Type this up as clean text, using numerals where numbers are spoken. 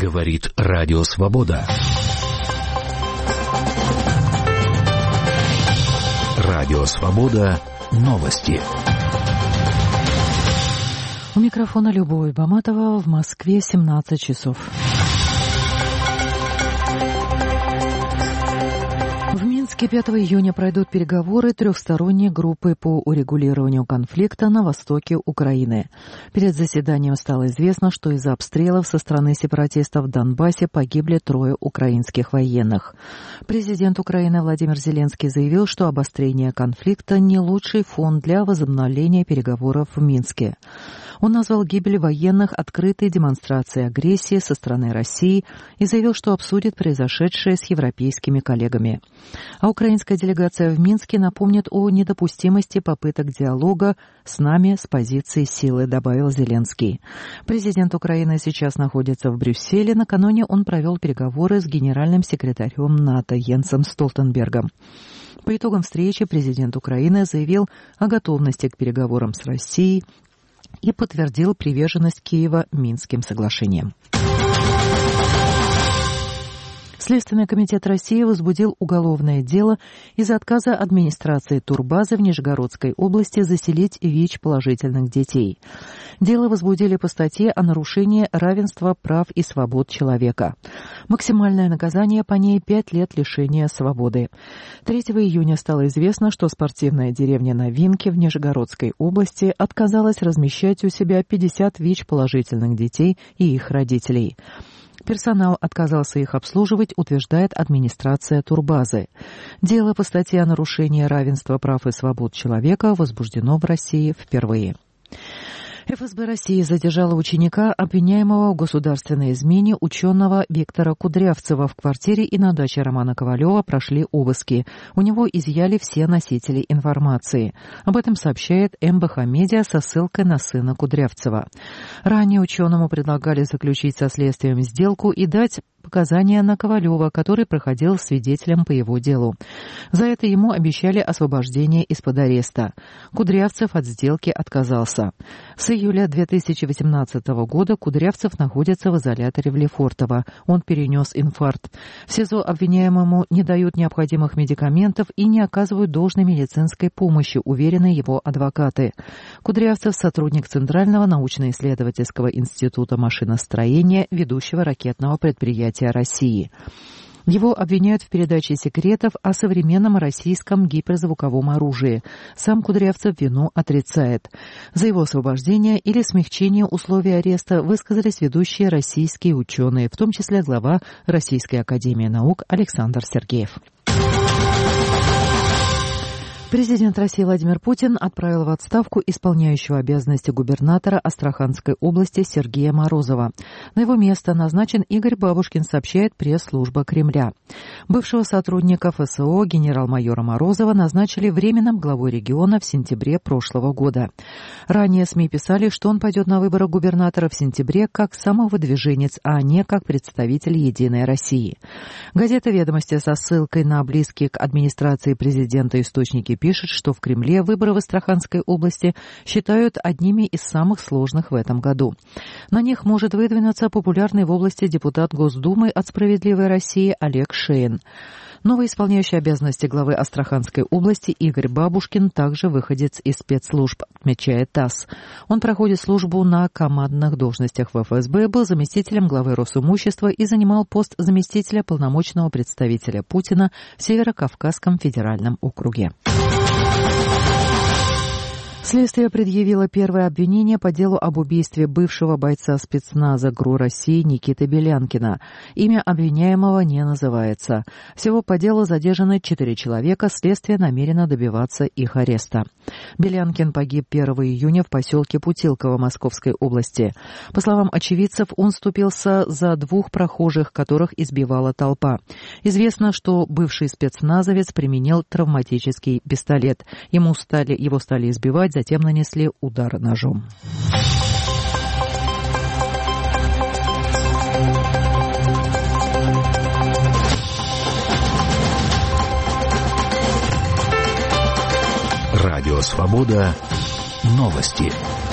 Говорит Радио Свобода. Радио Свобода. Новости. У микрофона Любовь Баматова. В Москве 17 часов. В Минске 5 июня пройдут переговоры трехсторонней группы по урегулированию конфликта на востоке Украины. Перед заседанием стало известно, что из-за обстрелов со стороны сепаратистов в Донбассе погибли 3 украинских военных. Президент Украины Владимир Зеленский заявил, что обострение конфликта не лучший фон для возобновления переговоров в Минске. Он назвал гибель военных открытой демонстрацией агрессии со стороны России и заявил, что обсудит произошедшее с европейскими коллегами. А украинская делегация в Минске напомнит о недопустимости попыток диалога с нами с позиции силы, добавил Зеленский. Президент Украины сейчас находится в Брюсселе. Накануне он провел переговоры с генеральным секретарем НАТО Йенсом Столтенбергом. По итогам встречи президент Украины заявил о готовности к переговорам с Россией и подтвердил приверженность Киева Минским соглашениям. Следственный комитет России возбудил уголовное дело из-за отказа администрации турбазы в Нижегородской области заселить ВИЧ-положительных детей. Дело возбудили по статье о нарушении равенства прав и свобод человека. Максимальное наказание по ней 5 лет лишения свободы. 3 июня стало известно, что спортивная деревня Новинки в Нижегородской области отказалась размещать у себя 50 ВИЧ-положительных детей и их родителей. Персонал отказался их обслуживать, утверждает администрация турбазы. Дело по статье о нарушении равенства прав и свобод человека возбуждено в России впервые. ФСБ России задержала ученика, обвиняемого в государственной измене ученого Виктора Кудрявцева. В квартире и на даче Романа Ковалева прошли обыски. У него изъяли все носители информации. Об этом сообщает МБХ Медиа со ссылкой на сына Кудрявцева. Ранее ученому предлагали заключить со следствием сделку и дать показания на Ковалева, который проходил свидетелем по его делу. За это ему обещали освобождение из-под ареста. Кудрявцев от сделки отказался. С июля 2018 года Кудрявцев находится в изоляторе в Лефортово. Он перенес инфаркт. В СИЗО обвиняемому не дают необходимых медикаментов и не оказывают должной медицинской помощи, уверены его адвокаты. Кудрявцев – сотрудник Центрального научно-исследовательского института машиностроения, ведущего ракетного предприятия России. Его обвиняют в передаче секретов о современном российском гиперзвуковом оружии. Сам Кудрявцев вину отрицает. За его освобождение или смягчение условий ареста высказались ведущие российские ученые, в том числе глава Российской академии наук Александр Сергеев. Президент России Владимир Путин отправил в отставку исполняющего обязанности губернатора Астраханской области Сергея Морозова. На его место назначен Игорь Бабушкин, сообщает пресс-служба Кремля. Бывшего сотрудника ФСО генерал-майора Морозова назначили временным главой региона в сентябре прошлого года. Ранее СМИ писали, что он пойдет на выборы губернатора в сентябре как самовыдвиженец, а не как представитель «Единой России». Газета «Ведомости» со ссылкой на близкие к администрации президента источники пишет, что в Кремле выборы в Астраханской области считают одними из самых сложных в этом году. На них может выдвинуться популярный в области депутат Госдумы от «Справедливой России» Олег Шейн. Новый исполняющий обязанности главы Астраханской области Игорь Бабушкин также выходец из спецслужб, отмечает ТАСС. Он проходит службу на командных должностях в ФСБ, был заместителем главы Росимущества и занимал пост заместителя полномочного представителя Путина в Северо-Кавказском федеральном округе. Следствие предъявило первое обвинение по делу об убийстве бывшего бойца спецназа ГРУ России Никиты Белянкина. Имя обвиняемого не называется. Всего по делу задержаны 4 человека, следствие намерено добиваться их ареста. Белянкин погиб 1 июня в поселке Путилково Московской области. По словам очевидцев, он вступился за 2 прохожих, которых избивала толпа. Известно, что бывший спецназовец применил травматический пистолет. Его стали избивать, затем нанесли удар ножом. Радио Свобода. Новости.